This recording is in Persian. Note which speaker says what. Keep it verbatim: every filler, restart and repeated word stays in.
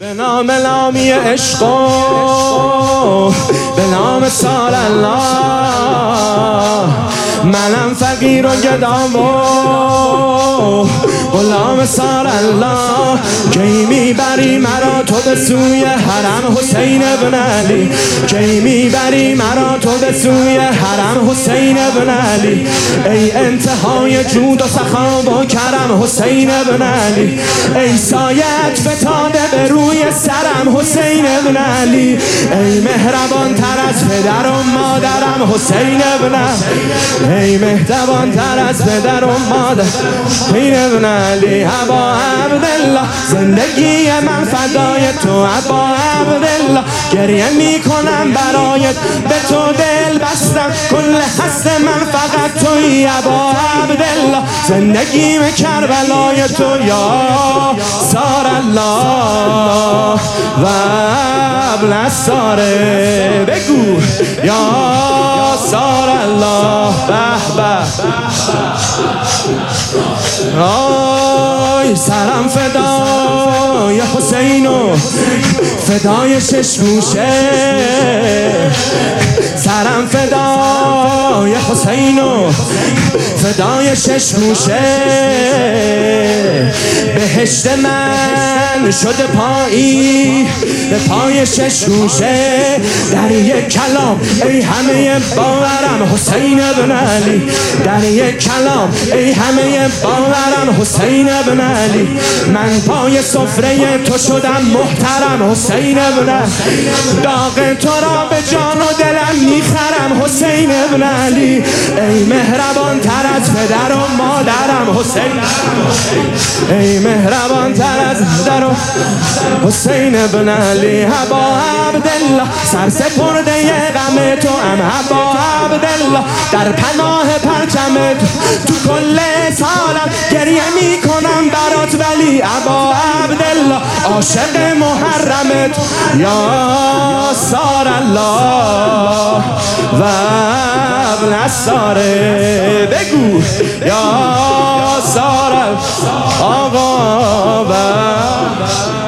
Speaker 1: به نام لامی عشق و به نام سال الله، منم فقیر و گدام و غلام سال الله. کی میبری مرا تو به سوی حرم حسین ابن علی، کی میبری مرا تو به سوی حرم حسین ابن علی. ای انتهای جود و سخا و کرم حسین ابن علی، ای سایت فتاده به روی سرم حسین ابن علی. ای مهربان تر از پدر و مادرم حسین ابن علی، ای مهربان تر از پدر و مادر حسین ابن علی. ابا عبدالله زندگی من فدای تو ابا عبدالله، گریه میکنم برایت به تو دل بستم، کل حس من فقط توی ابا عبدالله. زندگی من کربلای تو یا سار الله و ابن الساره. بگو یا سار الله. به به آی سرم فدای حسین و فدای شش گوشه، سرم فدای حسین و فدای شش گوشه. بهشت من شده پایی به پای شش گوشه، در یک کلام ای همه باورم حسین ابن علی، در یک کلام ای همه باورم حسین ابن علی. من پای سفره تو شدم محترم حسین ابن علی، داغ تو را به جان و دلم میخرم حسین ابن علی. ای مهربان تر از پدر و مادرم حسین، ای مهربان تر از پدر و حسین ابن علی. ابا عبدالله سر سپرده غم تو ام ابا عبدالله، در پناه پرچم تو تو کل سالم گریه میکنم برات ولی ابا عبدالله عاشق محرمت یا سار الله و ابن الساره. بگو یا سار آقا و